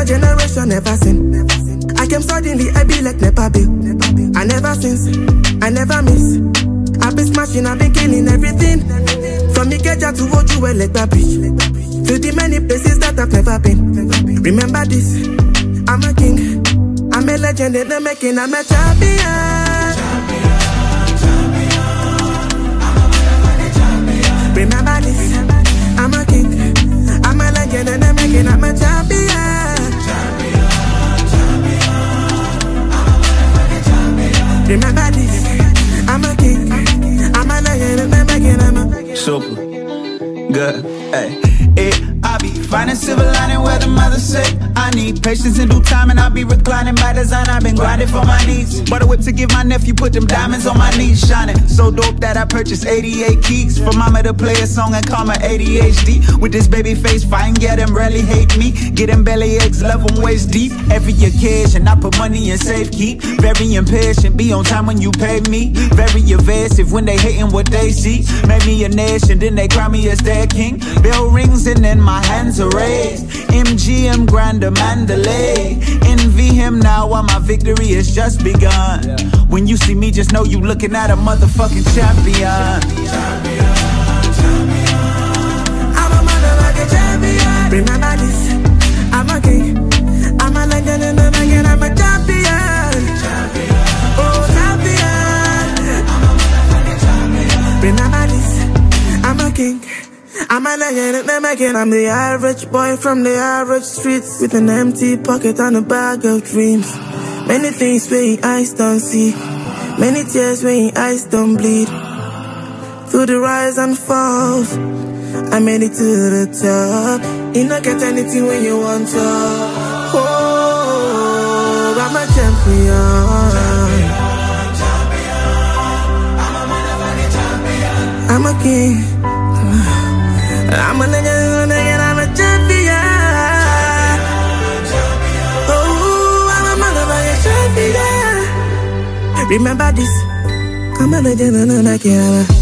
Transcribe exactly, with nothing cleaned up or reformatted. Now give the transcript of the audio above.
my generation never seen. I came suddenly, I be like Nepa Bill. I never since, I never miss. I been smashing, I been killing everything. From Ikeja to Ojuwe, like that bridge. To the many places that I've never been. Remember this, I'm a king. I'm a legend in the making, I'm a champion. Remember this, I'm a king. I'm a legend in the making, I'm a champion. Remember this, I'm a king. I'm a legend in the making, I'm a super good, hey. It, I be finding silver lining where the mother say I need patience in due time, and I'll be reclining by design. I've been grinding for my needs. Bought a whip to give my nephew, put them diamonds on my knees, shining so dope that I purchased eighty-eight keys for mama to play a song and call my A D H D. With this baby face, fine, yeah, them rarely hate me. Get them belly aches, love them waist deep. Every occasion, I put money in safe keep. Very impatient, be on time when you pay me. Very evasive when they hating what they see. Made me a nation, then they crown me as their king. Bell rings and then my hands are raised. M G M Grander Mandalay. Envy him now while my victory has just begun. Yeah. When you see me, just know you looking at a motherfucking champion. Champion, champion. I'm a motherfucking champion. Remember this, I'm a king. I'm a legend in the making, I'm a champion. Champion. Oh, champion. I'm a motherfucking champion. Remember this, I'm a king. I'm a legend in the making, I'm the average boy from the average streets, with an empty pocket and a bag of dreams. Many things where your eyes don't see, many tears where your eyes don't bleed. Through the rise and falls, I made it to the top. You don't get anything when you want to. Oh, I'm a champion. I'm a king. I'm a legend, I'm a champion. Oh, I'm a motherfucking champion. Remember this, I'm a legend, I'm a